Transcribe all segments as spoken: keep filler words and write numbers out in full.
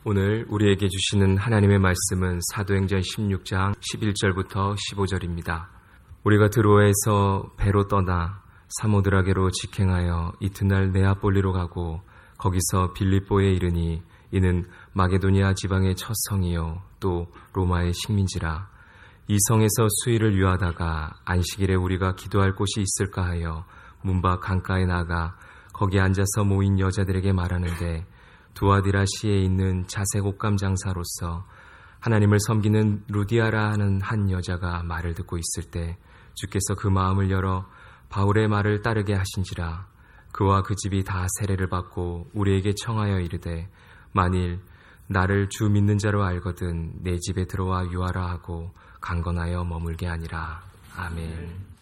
오늘 우리에게 주시는 하나님의 말씀은 사도행전 십육 장 십일 절부터 십오 절입니다. 우리가 드로아에서 배로 떠나 사모드라게로 직행하여 이튿날 네아폴리로 가고 거기서 빌립보에 이르니 이는 마게도니아 지방의 첫 성이요 또 로마의 식민지라. 이 성에서 수일을 유하다가 안식일에 우리가 기도할 곳이 있을까 하여 문밖 강가에 나가 거기 앉아서 모인 여자들에게 말하는데 두아디라시에 있는 자색 옷감 장사로서 하나님을 섬기는 루디아라 하는 한 여자가 말을 듣고 있을 때 주께서 그 마음을 열어 바울의 말을 따르게 하신지라. 그와 그 집이 다 세례를 받고 우리에게 청하여 이르되 만일 나를 주 믿는 자로 알거든 내 집에 들어와 유하라 하고 강건하여 머물게 하니라. 아멘.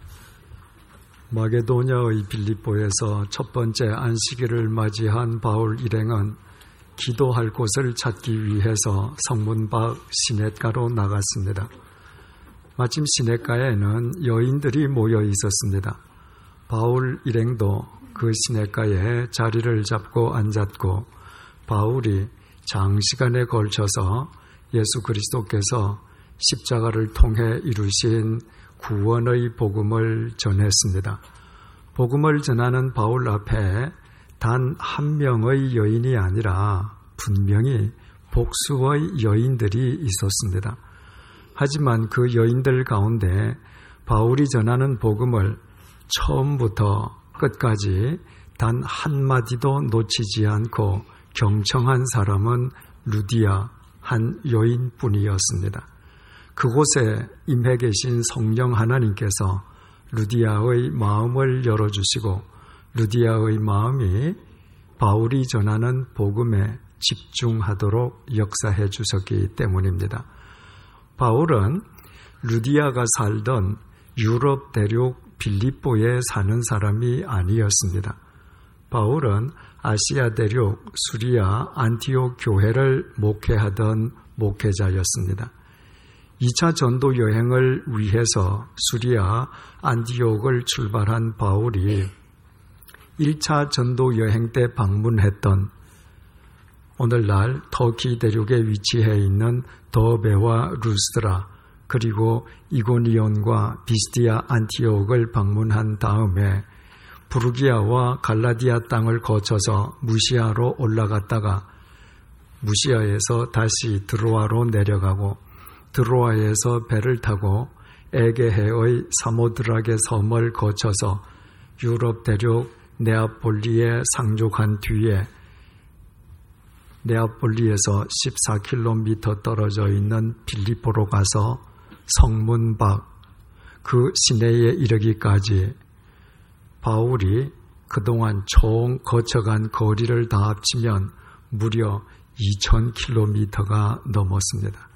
마게도냐의 빌립보에서 첫 번째 안식일을 맞이한 바울 일행은 기도할 곳을 찾기 위해서 성문 밖 시냇가로 나갔습니다. 마침 시냇가에는 여인들이 모여 있었습니다. 바울 일행도 그 시냇가에 자리를 잡고 앉았고 바울이 장시간에 걸쳐서 예수 그리스도께서 십자가를 통해 이루신 구원의 복음을 전했습니다. 복음을 전하는 바울 앞에 단 한 명의 여인이 아니라 분명히 복수의 여인들이 있었습니다. 하지만 그 여인들 가운데 바울이 전하는 복음을 처음부터 끝까지 단 한마디도 놓치지 않고 경청한 사람은 루디아 한 여인뿐이었습니다. 그곳에 임해 계신 성령 하나님께서 루디아의 마음을 열어주시고 루디아의 마음이 바울이 전하는 복음에 집중하도록 역사해 주셨기 때문입니다. 바울은 루디아가 살던 유럽 대륙 빌립보에 사는 사람이 아니었습니다. 바울은 아시아 대륙 수리아 안티옥 교회를 목회하던 목회자였습니다. 이 차 전도 여행을 위해서 수리아 안티옥을 출발한 바울이 일 차 전도 여행 때 방문했던 오늘날 터키 대륙에 위치해 있는 더베와 루스드라 그리고 이고니온과 비스디아 안티옥을 방문한 다음에 부르기아와 갈라디아 땅을 거쳐서 무시아로 올라갔다가 무시아에서 다시 드로아로 내려가고 드로아에서 배를 타고 에게해의 사모드라게 섬을 거쳐서 유럽 대륙 네아폴리에 상륙한 뒤에 네아폴리에서 십사 킬로미터 떨어져 있는 빌립보로 가서 성문 밖 그 시내에 이르기까지 바울이 그동안 총 거쳐간 거리를 다 합치면 무려 이천 킬로미터가 넘었습니다.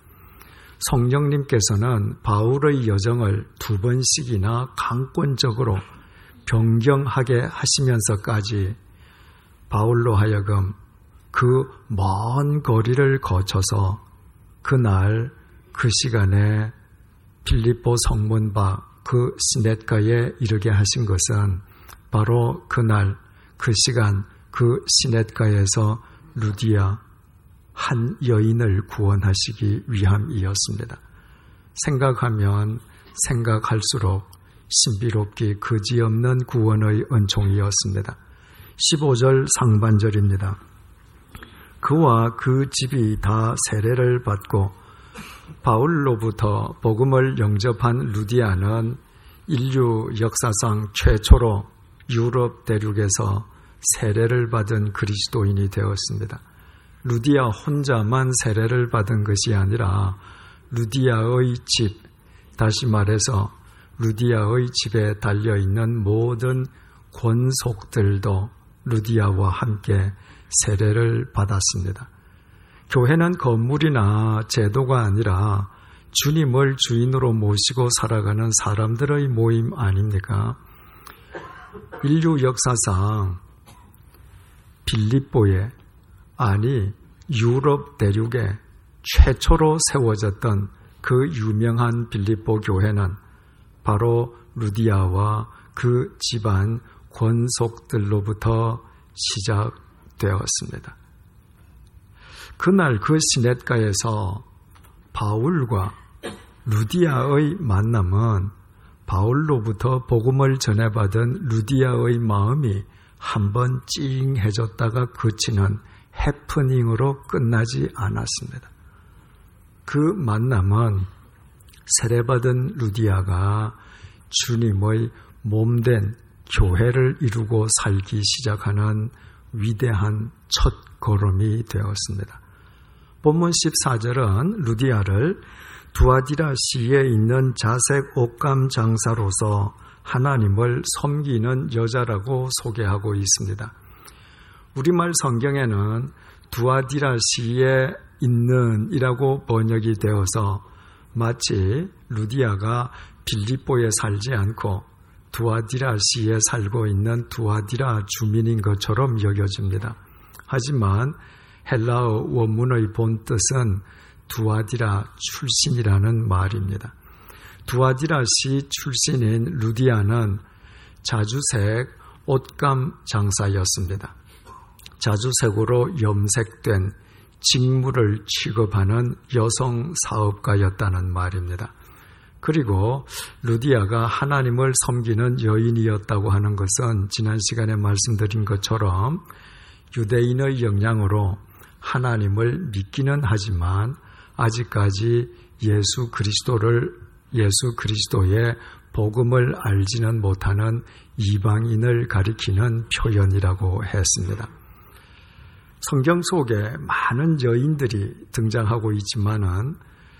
성령님께서는 바울의 여정을 두 번씩이나 강권적으로 변경하게 하시면서까지 바울로 하여금 그 먼 거리를 거쳐서 그날 그 시간에 빌립보 성문 밖 그 시냇가에 이르게 하신 것은 바로 그날 그 시간 그 시냇가에서 루디아 한 여인을 구원하시기 위함이었습니다. 생각하면 생각할수록 신비롭기 그지없는 구원의 은총이었습니다. 십오 절 상반절입니다. 그와 그 집이 다 세례를 받고 바울로부터 복음을 영접한 루디아는 인류 역사상 최초로 유럽 대륙에서 세례를 받은 그리스도인이 되었습니다. 루디아 혼자만 세례를 받은 것이 아니라 루디아의 집, 다시 말해서 루디아의 집에 달려있는 모든 권속들도 루디아와 함께 세례를 받았습니다. 교회는 건물이나 제도가 아니라 주님을 주인으로 모시고 살아가는 사람들의 모임 아닙니까? 인류 역사상 빌립보에 아니 유럽 대륙에 최초로 세워졌던 그 유명한 빌립보 교회는 바로 루디아와 그 집안 권속들로부터 시작되었습니다. 그날 그 시냇가에서 바울과 루디아의 만남은 바울로부터 복음을 전해받은 루디아의 마음이 한번 찡해졌다가 그치는 해프닝으로 끝나지 않았습니다. 그 만남은 세례받은 루디아가 주님의 몸된 교회를 이루고 살기 시작하는 위대한 첫 걸음이 되었습니다. 본문 십사 절은 루디아를 두아디라시에 있는 자색 옷감 장사로서 하나님을 섬기는 여자라고 소개하고 있습니다. 우리말 성경에는 두아디라시에 있는 이라고 번역이 되어서 마치 루디아가 빌립보에 살지 않고 두아디라시에 살고 있는 두아디라 주민인 것처럼 여겨집니다. 하지만 헬라어 원문의 본뜻은 두아디라 출신이라는 말입니다. 두아디라시 출신인 루디아는 자주색 옷감 장사였습니다. 자주색으로 염색된 직물을 취급하는 여성 사업가였다는 말입니다. 그리고 루디아가 하나님을 섬기는 여인이었다고 하는 것은 지난 시간에 말씀드린 것처럼 유대인의 영향으로 하나님을 믿기는 하지만 아직까지 예수 그리스도를 예수 그리스도의 복음을 알지는 못하는 이방인을 가리키는 표현이라고 했습니다. 성경 속에 많은 여인들이 등장하고 있지만은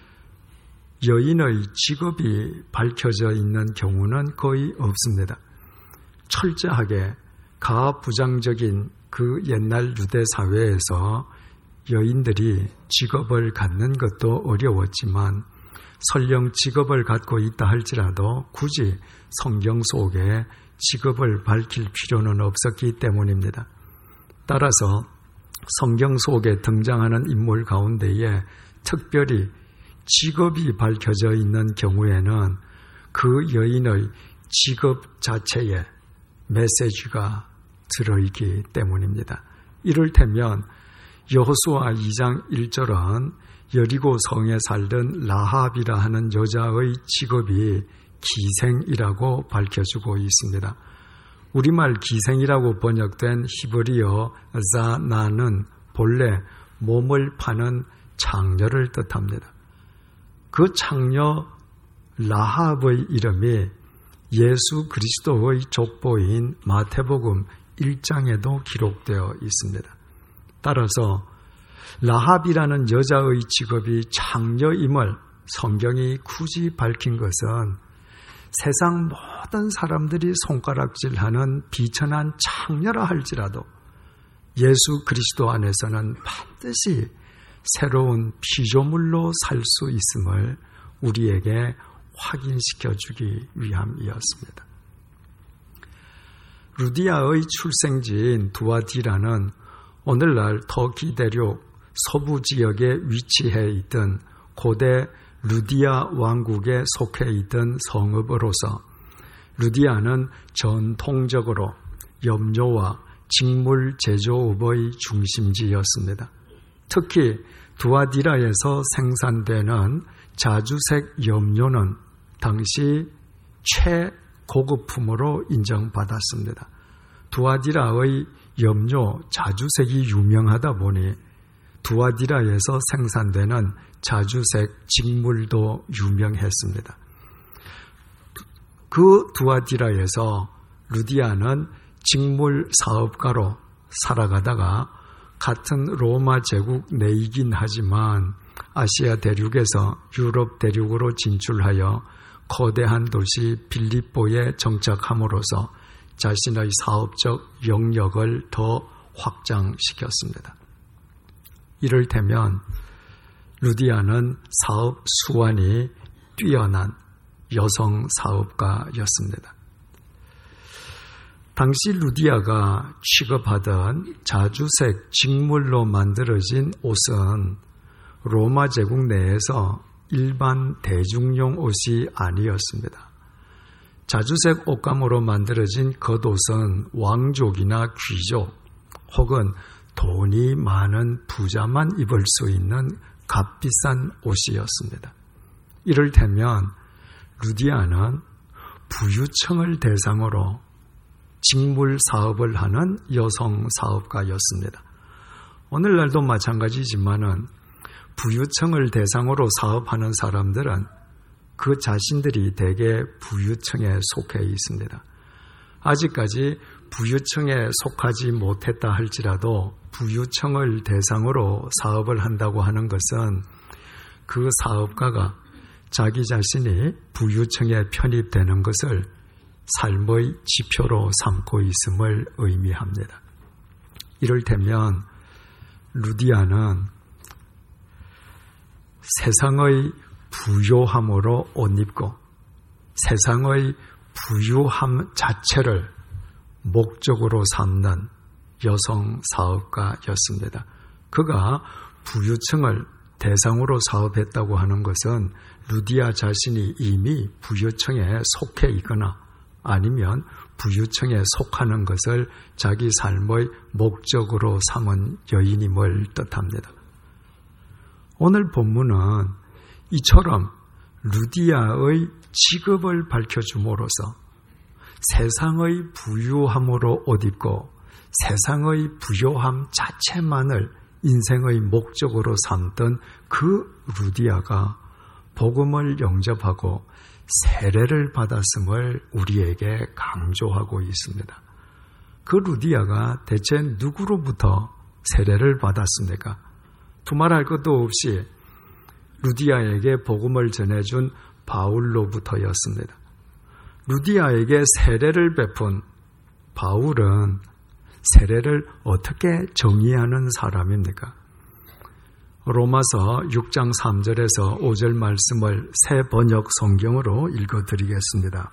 여인의 직업이 밝혀져 있는 경우는 거의 없습니다. 철저하게 가부장적인 그 옛날 유대 사회에서 여인들이 직업을 갖는 것도 어려웠지만 설령 직업을 갖고 있다 할지라도 굳이 성경 속에 직업을 밝힐 필요는 없었기 때문입니다. 따라서 성경 속에 등장하는 인물 가운데에 특별히 직업이 밝혀져 있는 경우에는 그 여인의 직업 자체에 메시지가 들어있기 때문입니다. 이를테면 여호수아 이 장 일 절은 여리고 성에 살던 라합이라 하는 여자의 직업이 기생이라고 밝혀주고 있습니다. 우리말 기생이라고 번역된 히브리어 자나는 본래 몸을 파는 창녀를 뜻합니다. 그 창녀 라합의 이름이 예수 그리스도의 족보인 마태복음 일 장에도 기록되어 있습니다. 따라서 라합이라는 여자의 직업이 창녀임을 성경이 굳이 밝힌 것은 세상 모든 사람들이 손가락질하는 비천한 창녀라 할지라도 예수 그리스도 안에서는 반드시 새로운 피조물로 살 수 있음을 우리에게 확인시켜 주기 위함이었습니다. 루디아의 출생지인 두아디라는 오늘날 터키 대륙 서부 지역에 위치해 있던 고대 루디아 왕국에 속해 있던 성읍으로서 루디아는 전통적으로 염료와 직물 제조업의 중심지였습니다. 특히 두아디라에서 생산되는 자주색 염료는 당시 최고급품으로 인정받았습니다. 두아디라의 염료 자주색이 유명하다 보니 두아디라에서 생산되는 자주색 직물도 유명했습니다. 그 두아디라에서 루디아는 직물 사업가로 살아가다가 같은 로마 제국 내이긴 하지만 아시아 대륙에서 유럽 대륙으로 진출하여 거대한 도시 빌립보에 정착함으로써 자신의 사업적 영역을 더 확장시켰습니다. 이를테면 루디아는 사업 수완이 뛰어난 여성 사업가였습니다. 당시 루디아가 취급하던 자주색 직물로 만들어진 옷은 로마 제국 내에서 일반 대중용 옷이 아니었습니다. 자주색 옷감으로 만들어진 겉옷은 왕족이나 귀족 혹은 돈이 많은 부자만 입을 수 있는 값비싼 옷이었습니다. 이를테면 루디아는 부유층을 대상으로 직물 사업을 하는 여성 사업가였습니다. 오늘날도 마찬가지지만은 부유층을 대상으로 사업하는 사람들은 그 자신들이 대개 부유층에 속해 있습니다. 아직까지 부유층에 속하지 못했다 할지라도 부유층을 대상으로 사업을 한다고 하는 것은 그 사업가가 자기 자신이 부유층에 편입되는 것을 삶의 지표로 삼고 있음을 의미합니다. 이를테면 루디아는 세상의 부요함으로 옷 입고 세상의 부유함 자체를 목적으로 삼는 여성 사업가였습니다. 그가 부유층을 대상으로 사업했다고 하는 것은 루디아 자신이 이미 부유층에 속해 있거나 아니면 부유층에 속하는 것을 자기 삶의 목적으로 삼은 여인임을 뜻합니다. 오늘 본문은 이처럼 루디아의 직업을 밝혀줌으로써 세상의 부유함으로 옷 입고 세상의 부요함 자체만을 인생의 목적으로 삼던 그 루디아가 복음을 영접하고 세례를 받았음을 우리에게 강조하고 있습니다. 그 루디아가 대체 누구로부터 세례를 받았습니까? 두말할 것도 없이 루디아에게 복음을 전해준 바울로부터였습니다. 루디아에게 세례를 베푼 바울은 세례를 어떻게 정의하는 사람입니까? 로마서 육 장 삼 절에서 오 절 말씀을 새 번역 성경으로 읽어드리겠습니다.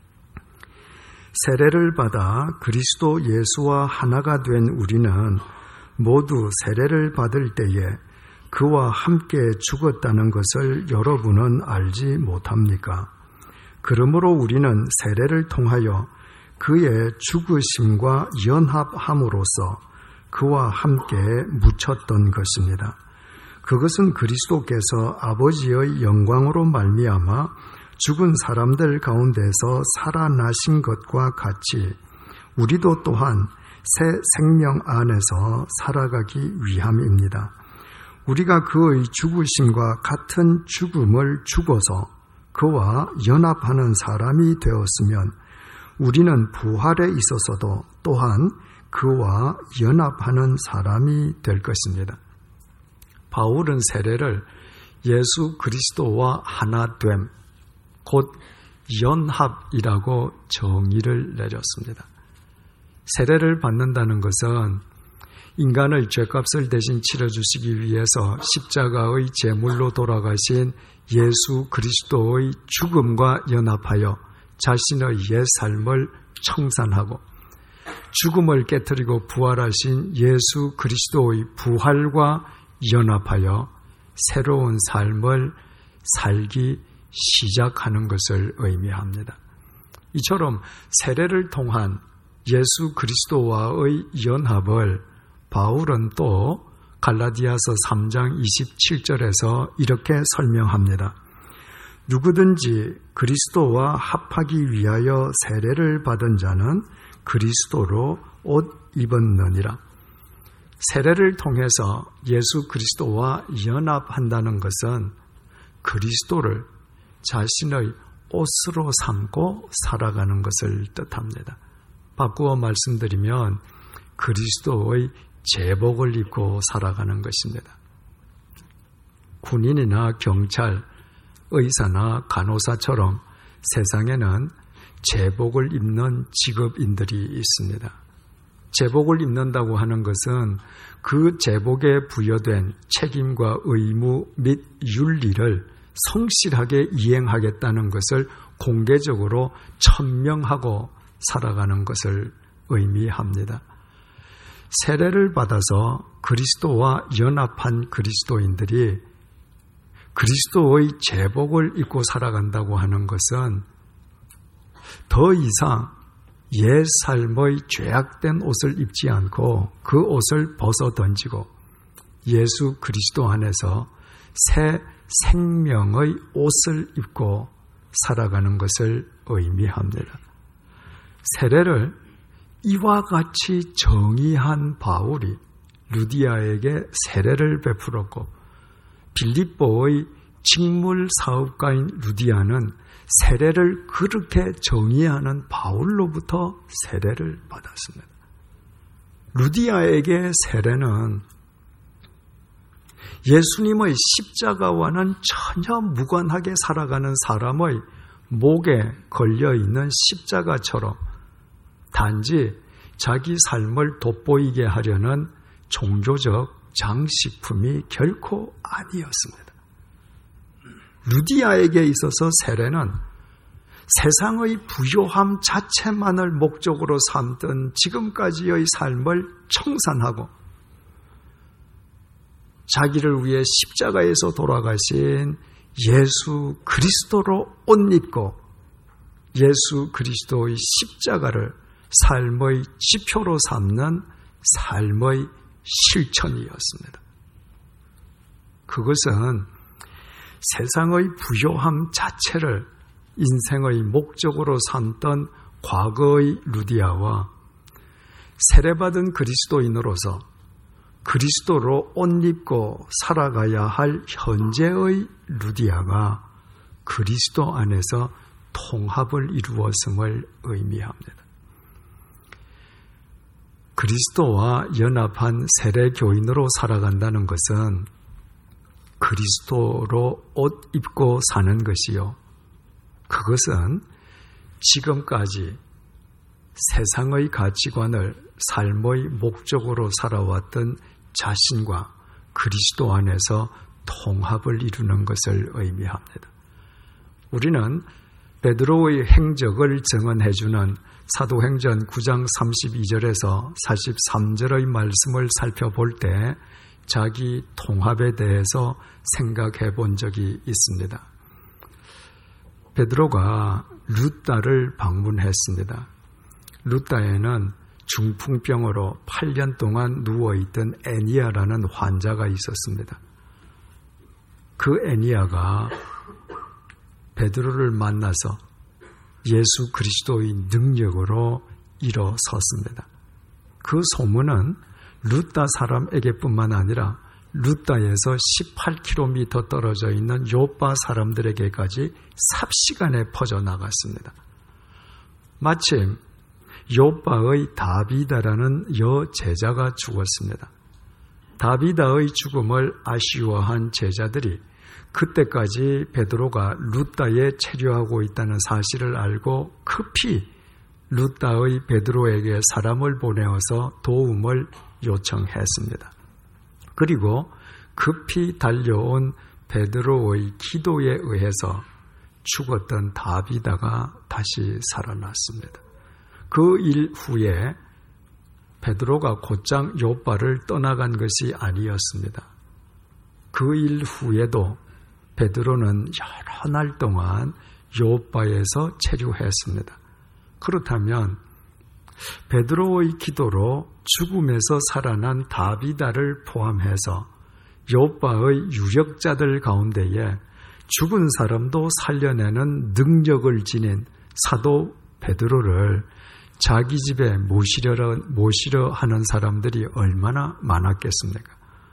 세례를 받아 그리스도 예수와 하나가 된 우리는 모두 세례를 받을 때에 그와 함께 죽었다는 것을 여러분은 알지 못합니까? 그러므로 우리는 세례를 통하여 그의 죽으심과 연합함으로써 그와 함께 묻혔던 것입니다. 그것은 그리스도께서 아버지의 영광으로 말미암아 죽은 사람들 가운데서 살아나신 것과 같이 우리도 또한 새 생명 안에서 살아가기 위함입니다. 우리가 그의 죽으심과 같은 죽음을 죽어서 그와 연합하는 사람이 되었으면 우리는 부활에 있어서도 또한 그와 연합하는 사람이 될 것입니다. 바울은 세례를 예수 그리스도와 하나됨, 곧 연합이라고 정의를 내렸습니다. 세례를 받는다는 것은 인간의 죄값을 대신 치러주시기 위해서 십자가의 제물로 돌아가신 예수 그리스도의 죽음과 연합하여 자신의 옛 삶을 청산하고 죽음을 깨뜨리고 부활하신 예수 그리스도의 부활과 연합하여 새로운 삶을 살기 시작하는 것을 의미합니다. 이처럼 세례를 통한 예수 그리스도와의 연합을 바울은 또 갈라디아서 삼 장 이십칠 절에서 이렇게 설명합니다. 누구든지 그리스도와 합하기 위하여 세례를 받은 자는 그리스도로 옷 입었느니라. 세례를 통해서 예수 그리스도와 연합한다는 것은 그리스도를 자신의 옷으로 삼고 살아가는 것을 뜻합니다. 바꾸어 말씀드리면 그리스도의 제복을 입고 살아가는 것입니다. 군인이나 경찰, 의사나 간호사처럼 세상에는 제복을 입는 직업인들이 있습니다. 제복을 입는다고 하는 것은 그 제복에 부여된 책임과 의무 및 윤리를 성실하게 이행하겠다는 것을 공개적으로 천명하고 살아가는 것을 의미합니다. 세례를 받아서 그리스도와 연합한 그리스도인들이 그리스도의 제복을 입고 살아간다고 하는 것은 더 이상 옛 삶의 죄악된 옷을 입지 않고 그 옷을 벗어 던지고 예수 그리스도 안에서 새 생명의 옷을 입고 살아가는 것을 의미합니다. 세례를 이와 같이 정의한 바울이 루디아에게 세례를 베풀었고 빌립보의 직물 사업가인 루디아는 세례를 그렇게 정의하는 바울로부터 세례를 받았습니다. 루디아에게 세례는 예수님의 십자가와는 전혀 무관하게 살아가는 사람의 목에 걸려있는 십자가처럼 단지 자기 삶을 돋보이게 하려는 종교적 장식품이 결코 아니었습니다. 루디아에게 있어서 세례는 세상의 부요함 자체만을 목적으로 삼던 지금까지의 삶을 청산하고 자기를 위해 십자가에서 돌아가신 예수 그리스도로 옷 입고 예수 그리스도의 십자가를 삶의 지표로 삼는 삶의 실천이었습니다. 그것은 세상의 부요함 자체를 인생의 목적으로 삼던 과거의 루디아와 세례받은 그리스도인으로서 그리스도로 옷 입고 살아가야 할 현재의 루디아가 그리스도 안에서 통합을 이루었음을 의미합니다. 그리스도와 연합한 세례교인으로 살아간다는 것은 그리스도로 옷 입고 사는 것이요. 그것은 지금까지 세상의 가치관을 삶의 목적으로 살아왔던 자신과 그리스도 안에서 통합을 이루는 것을 의미합니다. 우리는 베드로의 행적을 증언해주는 사도행전 구 장 삼십이 절에서 사십삼 절의 말씀을 살펴볼 때 자기 통합에 대해서 생각해 본 적이 있습니다. 베드로가 룻다를 방문했습니다. 룻다에는 중풍병으로 팔 년 동안 누워있던 애니아라는 환자가 있었습니다. 그 애니아가 베드로를 만나서 예수 그리스도의 능력으로 일어섰습니다. 그 소문은 룻다 사람에게뿐만 아니라 룻다에서 십팔 킬로미터 떨어져 있는 요빠 사람들에게까지 삽시간에 퍼져나갔습니다. 마침 요빠의 다비다라는 여제자가 죽었습니다. 다비다의 죽음을 아쉬워한 제자들이 그때까지 베드로가 룻다에 체류하고 있다는 사실을 알고 급히 룻다의 베드로에게 사람을 보내어서 도움을 요청했습니다. 그리고 급히 달려온 베드로의 기도에 의해서 죽었던 다비다가 다시 살아났습니다. 그 일 후에 베드로가 곧장 요빠를 떠나간 것이 아니었습니다. 그 일 후에도 베드로는 여러 날 동안 요빠에서 체류했습니다. 그렇다면 베드로의 기도로 죽음에서 살아난 다비다를 포함해서 요빠의 유력자들 가운데에 죽은 사람도 살려내는 능력을 지닌 사도 베드로를 자기 집에 모시려, 모시려 하는 사람들이 얼마나 많았겠습니까?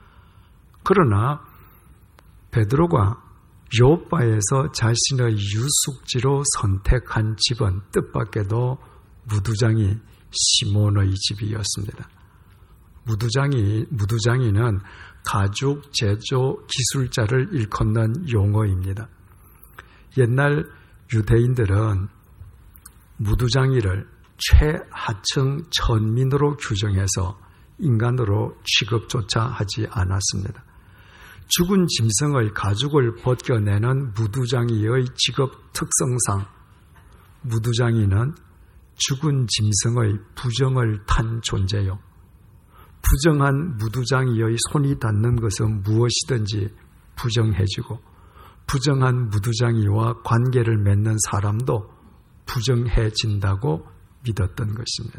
그러나 베드로가 요빠에서 자신의 유숙지로 선택한 집은 뜻밖에도 무두장이 시몬의 집이었습니다. 무두장이, 무두장이는 가죽 제조 기술자를 일컫는 용어입니다. 옛날 유대인들은 무두장이를 최하층 천민으로 규정해서 인간으로 취급조차 하지 않았습니다. 죽은 짐승의 가죽을 벗겨내는 무두장이의 직업 특성상 무두장이는 죽은 짐승의 부정을 탄 존재요. 부정한 무두장이의 손이 닿는 것은 무엇이든지 부정해지고 부정한 무두장이와 관계를 맺는 사람도 부정해진다고 믿었던 것입니다.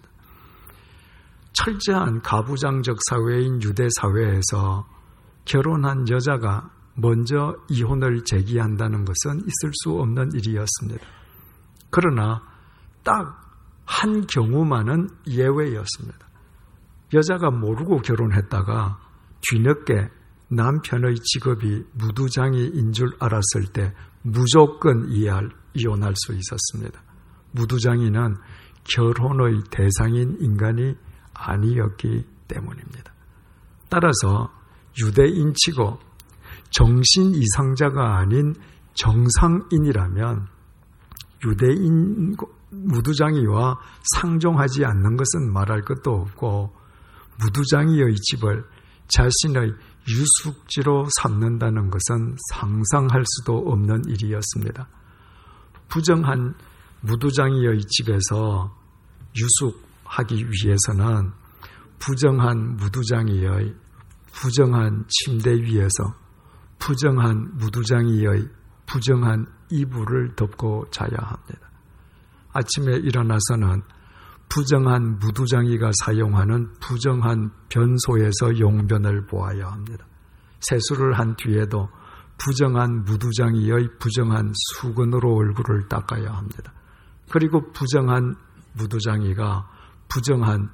철저한 가부장적 사회인 유대 사회에서 결혼한 여자가 먼저 이혼을 제기한다는 것은 있을 수 없는 일이었습니다. 그러나 딱 한 경우만은 예외였습니다. 여자가 모르고 결혼했다가 뒤늦게 남편의 직업이 무두장이인 줄 알았을 때 무조건 이해할, 이혼할 수 있었습니다. 무두장이는 결혼의 대상인 인간이 아니었기 때문입니다. 따라서 유대인치고 정신 이상자가 아닌 정상인이라면 유대인 무두장이와 상종하지 않는 것은 말할 것도 없고 무두장이의 집을 자신의 유숙지로 삼는다는 것은 상상할 수도 없는 일이었습니다. 부정한 무두장이의 집에서 유숙하기 위해서는 부정한 무두장이의 부정한 침대 위에서 부정한 무두장이의 부정한 이불을 덮고 자야 합니다. 아침에 일어나서는 부정한 무두장이가 사용하는 부정한 변소에서 용변을 보아야 합니다. 세수를 한 뒤에도 부정한 무두장이의 부정한 수건으로 얼굴을 닦아야 합니다. 그리고 부정한 무두장이가 부정한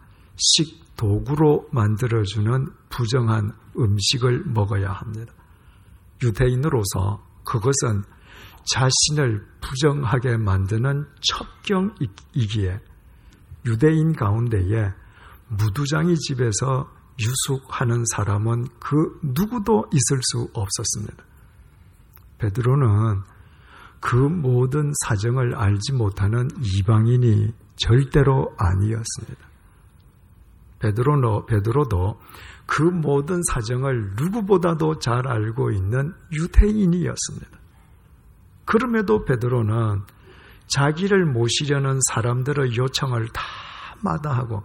식도구로 만들어주는 부정한 음식을 먹어야 합니다. 유대인으로서 그것은 자신을 부정하게 만드는 첩경이기에 유대인 가운데에 무두장이 집에서 유숙하는 사람은 그 누구도 있을 수 없었습니다. 베드로는 그 모든 사정을 알지 못하는 이방인이 절대로 아니었습니다. 베드로도, 베드로도 그 모든 사정을 누구보다도 잘 알고 있는 유대인이었습니다. 그럼에도 베드로는 자기를 모시려는 사람들의 요청을 다 마다하고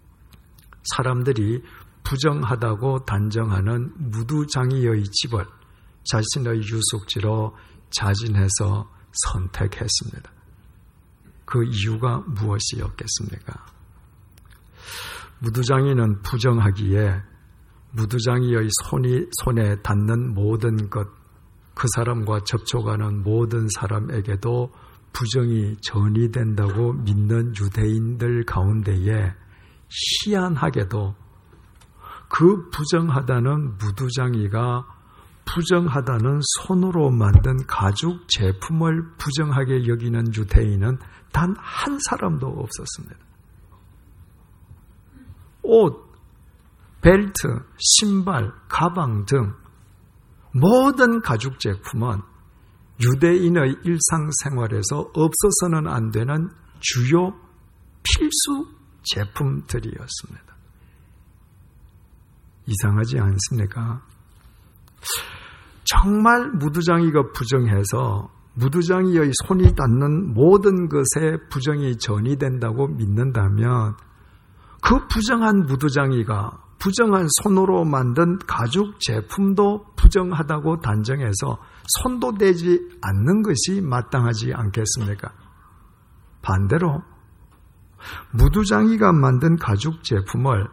사람들이 부정하다고 단정하는 무두장이의 집을 자신의 유숙지로 자진해서 선택했습니다. 그 이유가 무엇이었겠습니까? 무두장이는 부정하기에 무두장이의 손이 손에 닿는 모든 것, 그 사람과 접촉하는 모든 사람에게도 부정이 전이된다고 믿는 유대인들 가운데에 희한하게도 그 부정하다는 무두장이가 부정하다는 손으로 만든 가죽 제품을 부정하게 여기는 유대인은 단 한 사람도 없었습니다. 옷, 벨트, 신발, 가방 등 모든 가죽 제품은 유대인의 일상생활에서 없어서는 안 되는 주요 필수 제품들이었습니다. 이상하지 않습니까? 정말 무두장이가 부정해서 무두장이의 손이 닿는 모든 것에 부정이 전이된다고 믿는다면 그 부정한 무두장이가 부정한 손으로 만든 가죽 제품도 부정하다고 단정해서 손도 대지 않는 것이 마땅하지 않겠습니까? 반대로 무두장이가 만든 가죽 제품을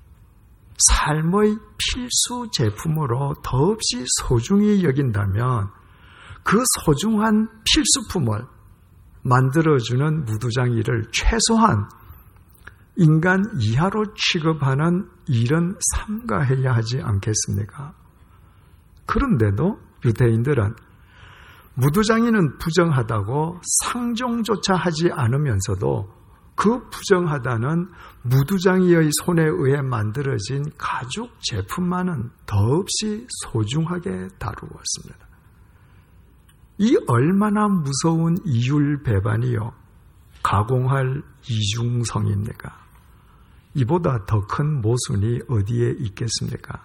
삶의 필수 제품으로 더없이 소중히 여긴다면 그 소중한 필수품을 만들어주는 무두장이를 최소한 인간 이하로 취급하는 일은 삼가해야 하지 않겠습니까? 그런데도 유대인들은 무두장이는 부정하다고 상종조차 하지 않으면서도 그 부정하다는 무두장이의 손에 의해 만들어진 가죽 제품만은 더없이 소중하게 다루었습니다. 이 얼마나 무서운 이율 배반이요, 가공할 이중성입니까? 이보다 더 큰 모순이 어디에 있겠습니까?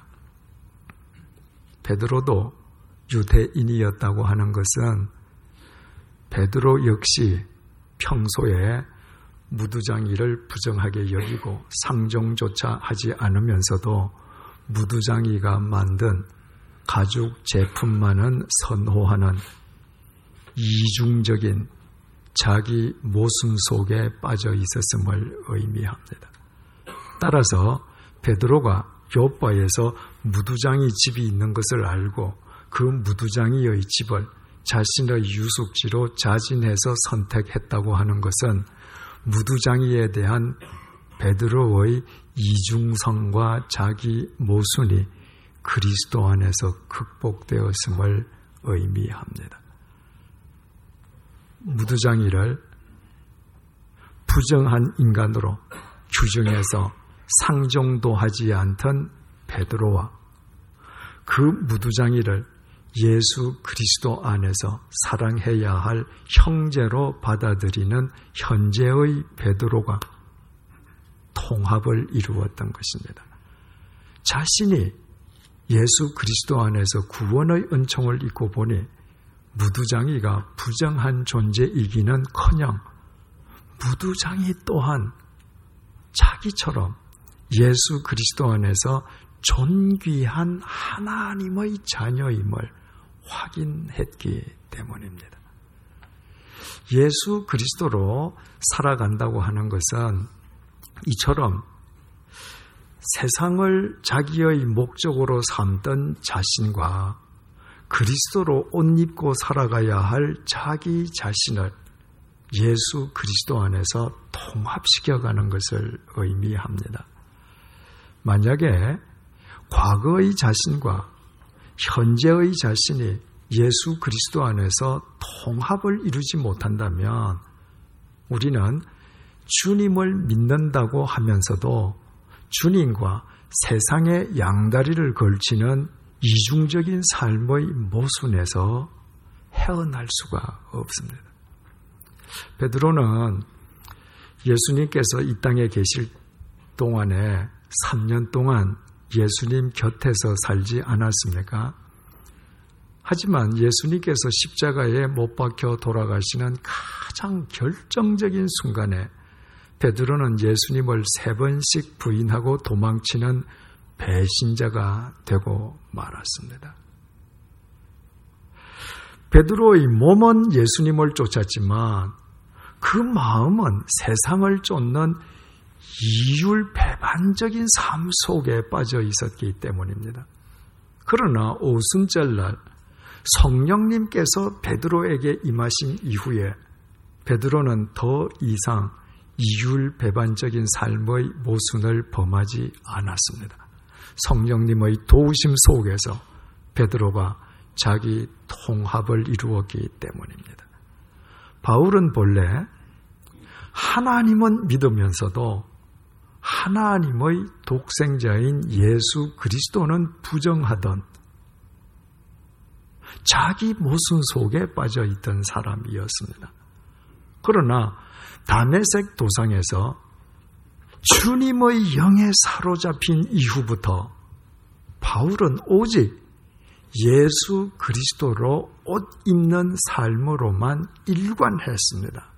베드로도 유대인이었다고 하는 것은 베드로 역시 평소에 무두장이를 부정하게 여기고 상종조차 하지 않으면서도 무두장이가 만든 가죽 제품만은 선호하는 이중적인 자기 모순 속에 빠져 있었음을 의미합니다. 따라서 베드로가 요바에서 무두장이 집이 있는 것을 알고 그 무두장이의 집을 자신의 유숙지로 자진해서 선택했다고 하는 것은 무두장이에 대한 베드로의 이중성과 자기 모순이 그리스도 안에서 극복되었음을 의미합니다. 무두장이를 부정한 인간으로 규정해서 상종도 하지 않던 베드로와 그 무두장이를 예수 그리스도 안에서 사랑해야 할 형제로 받아들이는 현재의 베드로가 통합을 이루었던 것입니다. 자신이 예수 그리스도 안에서 구원의 은총을 입고 보니 무두장이가 부정한 존재이기는커녕 무두장이 또한 자기처럼 예수 그리스도 안에서 존귀한 하나님의 자녀임을 확인했기 때문입니다. 예수 그리스도로 살아간다고 하는 것은 이처럼 세상을 자기의 목적으로 삼던 자신과 그리스도로 옷 입고 살아가야 할 자기 자신을 예수 그리스도 안에서 통합시켜가는 것을 의미합니다. 만약에 과거의 자신과 현재의 자신이 예수 그리스도 안에서 통합을 이루지 못한다면 우리는 주님을 믿는다고 하면서도 주님과 세상의 양다리를 걸치는 이중적인 삶의 모순에서 헤어날 수가 없습니다. 베드로는 예수님께서 이 땅에 계실 동안에 삼 년 동안 예수님 곁에서 살지 않았습니까? 하지만 예수님께서 십자가에 못 박혀 돌아가시는 가장 결정적인 순간에 베드로는 예수님을 세 번씩 부인하고 도망치는 배신자가 되고 말았습니다. 베드로의 몸은 예수님을 쫓았지만 그 마음은 세상을 쫓는 이율배반적인 삶 속에 빠져 있었기 때문입니다. 그러나 오순절날 성령님께서 베드로에게 임하신 이후에 베드로는 더 이상 이율배반적인 삶의 모순을 범하지 않았습니다. 성령님의 도우심 속에서 베드로가 자기 통합을 이루었기 때문입니다. 바울은 본래 하나님은 믿으면서도 하나님의 독생자인 예수 그리스도는 부정하던 자기 모순 속에 빠져 있던 사람이었습니다. 그러나 다메섹 도상에서 주님의 영에 사로잡힌 이후부터 바울은 오직 예수 그리스도로 옷 입는 삶으로만 일관했습니다.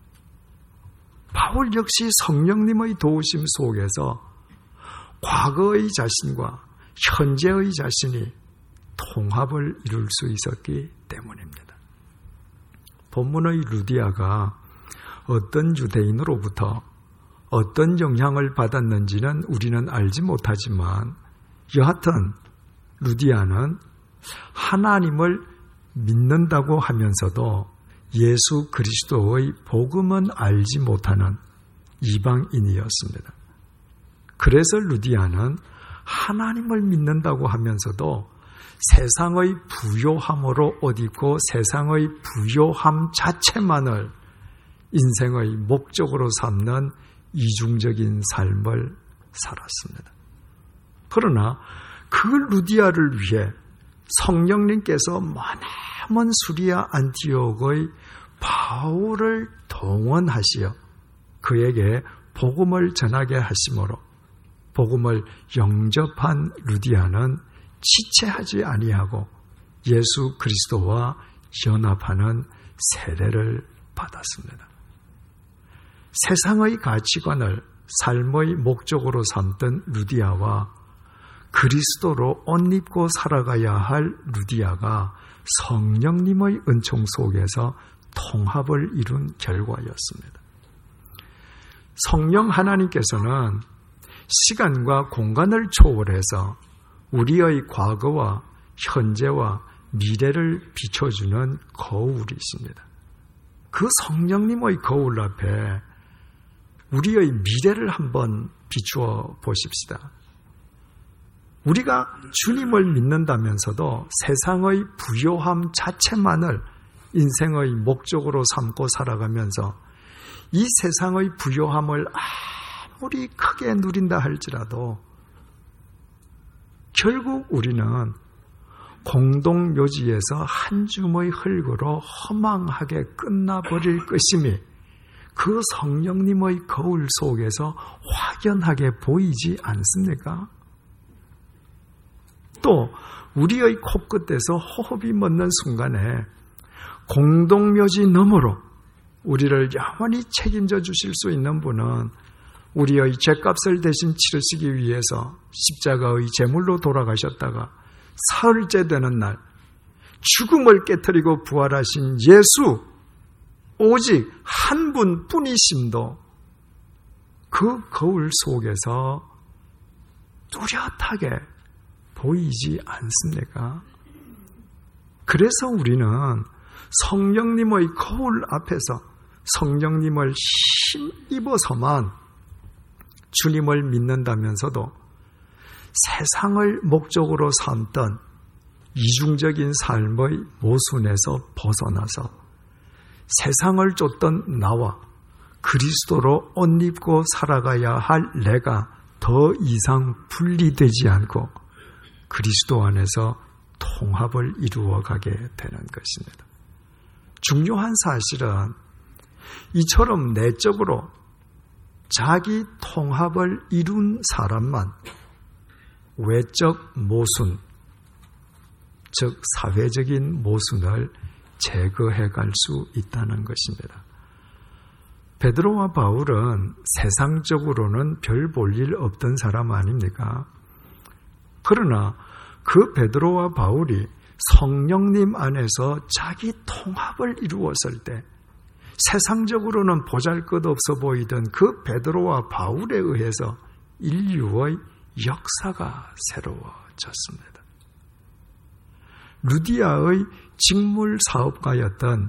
바울 역시 성령님의 도우심 속에서 과거의 자신과 현재의 자신이 통합을 이룰 수 있었기 때문입니다. 본문의 루디아가 어떤 유대인으로부터 어떤 영향을 받았는지는 우리는 알지 못하지만 여하튼 루디아는 하나님을 믿는다고 하면서도 예수 그리스도의 복음은 알지 못하는 이방인이었습니다. 그래서 루디아는 하나님을 믿는다고 하면서도 세상의 부요함으로 옷 입고 세상의 부요함 자체만을 인생의 목적으로 삼는 이중적인 삶을 살았습니다. 그러나 그 루디아를 위해 성령님께서 머나먼 수리아 안티옥의 바울을 동원하시어 그에게 복음을 전하게 하심으로 복음을 영접한 루디아는 지체하지 아니하고 예수 그리스도와 연합하는 세례를 받았습니다. 세상의 가치관을 삶의 목적으로 삼던 루디아와 그리스도로 옷 입고 살아가야 할 루디아가 성령님의 은총 속에서 통합을 이룬 결과였습니다. 성령 하나님께서는 시간과 공간을 초월해서 우리의 과거와 현재와 미래를 비춰주는 거울이십니다. 그 성령님의 거울 앞에 우리의 미래를 한번 비추어 보십시다. 우리가 주님을 믿는다면서도 세상의 부요함 자체만을 인생의 목적으로 삼고 살아가면서 이 세상의 부요함을 아무리 크게 누린다 할지라도 결국 우리는 공동묘지에서 한 줌의 흙으로 허망하게 끝나버릴 것임이 그 성령님의 거울 속에서 확연하게 보이지 않습니까? 또 우리의 코끝에서 호흡이 멎는 순간에 공동묘지 너머로 우리를 영원히 책임져 주실 수 있는 분은 우리의 죄값을 대신 치르시기 위해서 십자가의 제물로 돌아가셨다가 사흘째 되는 날 죽음을 깨뜨리고 부활하신 예수 오직 한 분뿐이심도 그 거울 속에서 뚜렷하게 보이지 않습니까? 그래서 우리는 성령님의 거울 앞에서 성령님을 힘입어서만 주님을 믿는다면서도 세상을 목적으로 삼던 이중적인 삶의 모순에서 벗어나서 세상을 쫓던 나와 그리스도로 옷 입고 살아가야 할 내가 더 이상 분리되지 않고 그리스도 안에서 통합을 이루어가게 되는 것입니다. 중요한 사실은 이처럼 내적으로 자기 통합을 이룬 사람만 외적 모순, 즉 사회적인 모순을 제거해 갈 수 있다는 것입니다. 베드로와 바울은 세상적으로는 별 볼 일 없던 사람 아닙니까? 그러나 그 베드로와 바울이 성령님 안에서 자기 통합을 이루었을 때 세상적으로는 보잘것없어 보이던 그 베드로와 바울에 의해서 인류의 역사가 새로워졌습니다. 루디아의 직물 사업가였던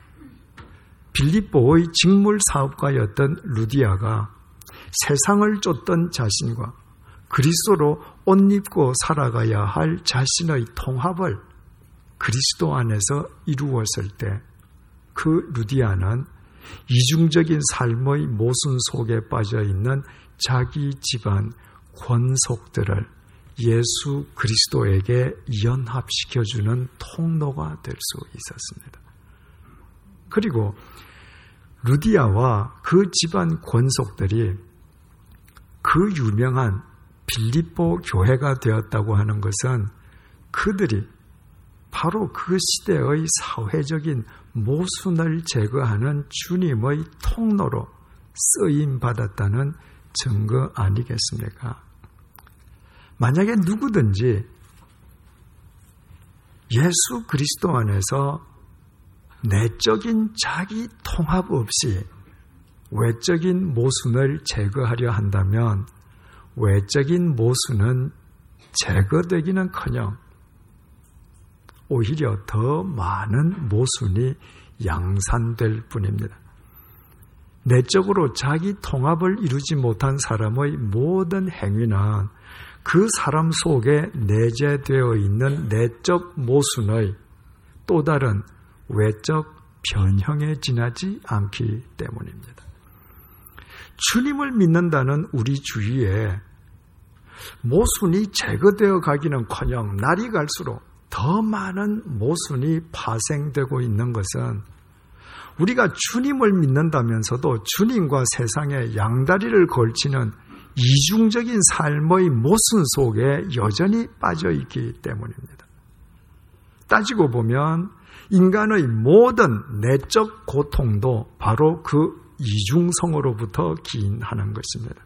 빌립보의 직물 사업가였던 루디아가 세상을 쫓던 자신과 그리스도로 옷 입고 살아가야 할 자신의 통합을 그리스도 안에서 이루었을 때 그 루디아는 이중적인 삶의 모순 속에 빠져있는 자기 집안 권속들을 예수 그리스도에게 연합시켜주는 통로가 될 수 있었습니다. 그리고 루디아와 그 집안 권속들이 그 유명한 빌립보 교회가 되었다고 하는 것은 그들이 바로 그 시대의 사회적인 모순을 제거하는 주님의 통로로 쓰임받았다는 증거 아니겠습니까? 만약에 누구든지 예수 그리스도 안에서 내적인 자기 통합 없이 외적인 모순을 제거하려 한다면 외적인 모순은 제거되기는커녕 오히려 더 많은 모순이 양산될 뿐입니다. 내적으로 자기 통합을 이루지 못한 사람의 모든 행위는 그 사람 속에 내재되어 있는 내적 모순의 또 다른 외적 변형에 지나지 않기 때문입니다. 주님을 믿는다는 우리 주위에 모순이 제거되어 가기는커녕 날이 갈수록 더 많은 모순이 파생되고 있는 것은 우리가 주님을 믿는다면서도 주님과 세상의 양다리를 걸치는 이중적인 삶의 모순 속에 여전히 빠져있기 때문입니다. 따지고 보면 인간의 모든 내적 고통도 바로 그 이중성으로부터 기인하는 것입니다.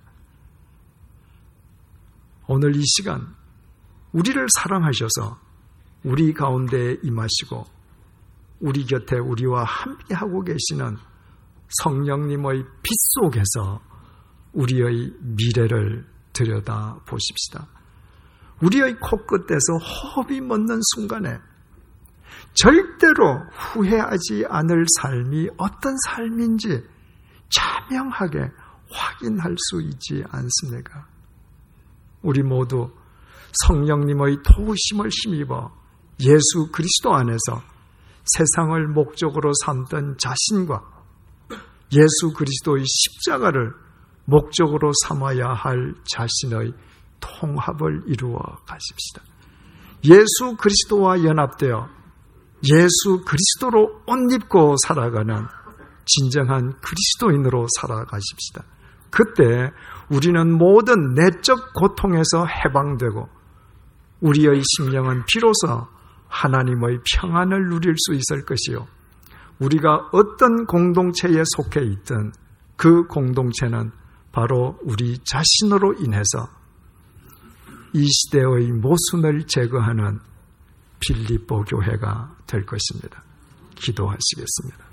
오늘 이 시간 우리를 사랑하셔서 우리 가운데 임하시고 우리 곁에 우리와 함께하고 계시는 성령님의 빛 속에서 우리의 미래를 들여다 보십시다. 우리의 코끝에서 호흡이 멎는 순간에 절대로 후회하지 않을 삶이 어떤 삶인지 자명하게 확인할 수 있지 않습니까? 우리 모두 성령님의 도우심을 힘입어 예수 그리스도 안에서 세상을 목적으로 삼던 자신과 예수 그리스도의 십자가를 목적으로 삼아야 할 자신의 통합을 이루어 가십시다. 예수 그리스도와 연합되어 예수 그리스도로 옷 입고 살아가는 진정한 그리스도인으로 살아가십시다. 그때 우리는 모든 내적 고통에서 해방되고 우리의 심령은 비로소 하나님의 평안을 누릴 수 있을 것이요, 우리가 어떤 공동체에 속해 있든 그 공동체는 바로 우리 자신으로 인해서 이 시대의 모순을 제거하는 빌립보 교회가 될 것입니다. 기도하시겠습니다.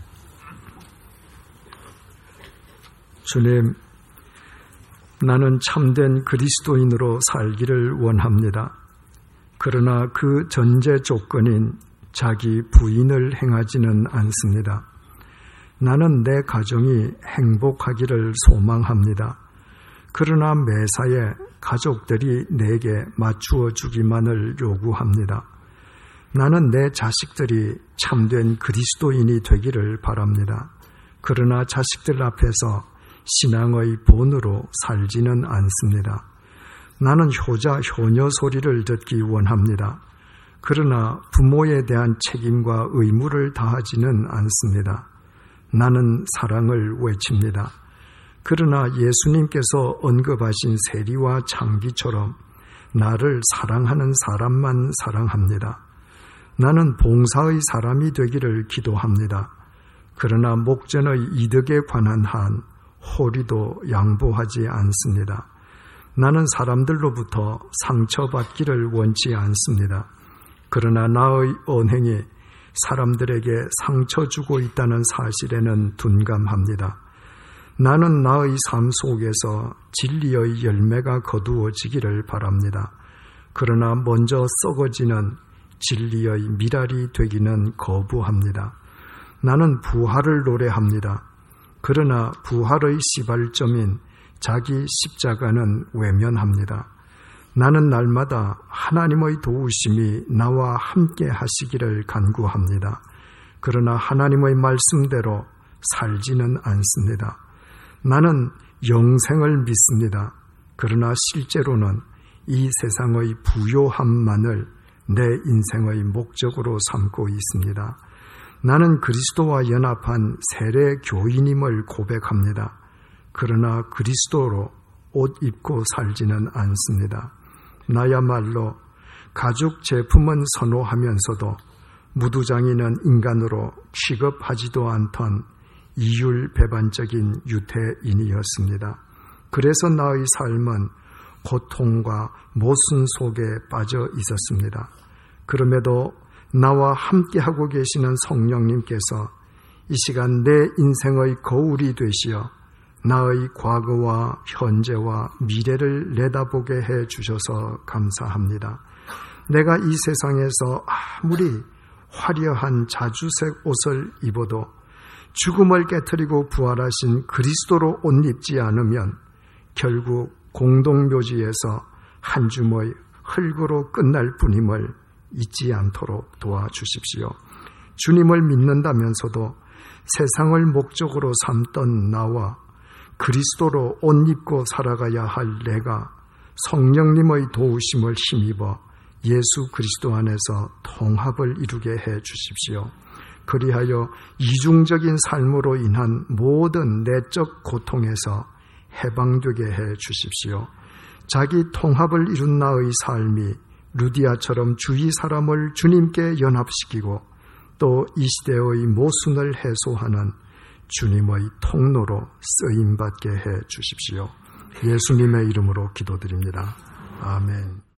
주님, 나는 참된 그리스도인으로 살기를 원합니다. 그러나 그 전제 조건인 자기 부인을 행하지는 않습니다. 나는 내 가정이 행복하기를 소망합니다. 그러나 매사에 가족들이 내게 맞추어 주기만을 요구합니다. 나는 내 자식들이 참된 그리스도인이 되기를 바랍니다. 그러나 자식들 앞에서 신앙의 본으로 살지는 않습니다. 나는 효자, 효녀 소리를 듣기 원합니다. 그러나 부모에 대한 책임과 의무를 다하지는 않습니다. 나는 사랑을 외칩니다. 그러나 예수님께서 언급하신 세리와 창기처럼 나를 사랑하는 사람만 사랑합니다. 나는 봉사의 사람이 되기를 기도합니다. 그러나 목전의 이득에 관한 한 호리도 양보하지 않습니다. 나는 사람들로부터 상처받기를 원치 않습니다. 그러나 나의 언행이 사람들에게 상처 주고 있다는 사실에는 둔감합니다. 나는 나의 삶 속에서 진리의 열매가 거두어지기를 바랍니다. 그러나 먼저 썩어지는 진리의 미랄이 되기는 거부합니다. 나는 부활을 노래합니다. 그러나 부활의 시발점인 자기 십자가는 외면합니다. 나는 날마다 하나님의 도우심이 나와 함께 하시기를 간구합니다. 그러나 하나님의 말씀대로 살지는 않습니다. 나는 영생을 믿습니다. 그러나 실제로는 이 세상의 부요함만을 내 인생의 목적으로 삼고 있습니다. 나는 그리스도와 연합한 세례 교인임을 고백합니다. 그러나 그리스도로 옷 입고 살지는 않습니다. 나야말로 가죽 제품은 선호하면서도 무두장이는 인간으로 취급하지도 않던 이율배반적인 유태인이었습니다. 그래서 나의 삶은 고통과 모순 속에 빠져 있었습니다. 그럼에도 나와 함께하고 계시는 성령님께서 이 시간 내 인생의 거울이 되시어 나의 과거와 현재와 미래를 내다보게 해 주셔서 감사합니다. 내가 이 세상에서 아무리 화려한 자주색 옷을 입어도 죽음을 깨트리고 부활하신 그리스도로 옷 입지 않으면 결국 공동묘지에서 한 줌의 흙으로 끝날 뿐임을 잊지 않도록 도와주십시오. 주님을 믿는다면서도 세상을 목적으로 삼던 나와 그리스도로 옷 입고 살아가야 할 내가 성령님의 도우심을 힘입어 예수 그리스도 안에서 통합을 이루게 해 주십시오. 그리하여 이중적인 삶으로 인한 모든 내적 고통에서 해방되게 해 주십시오. 자기 통합을 이룬 나의 삶이 루디아처럼 주위 사람을 주님께 연합시키고 또 이 시대의 모순을 해소하는 주님의 통로로 쓰임받게 해 주십시오. 예수님의 이름으로 기도드립니다. 아멘.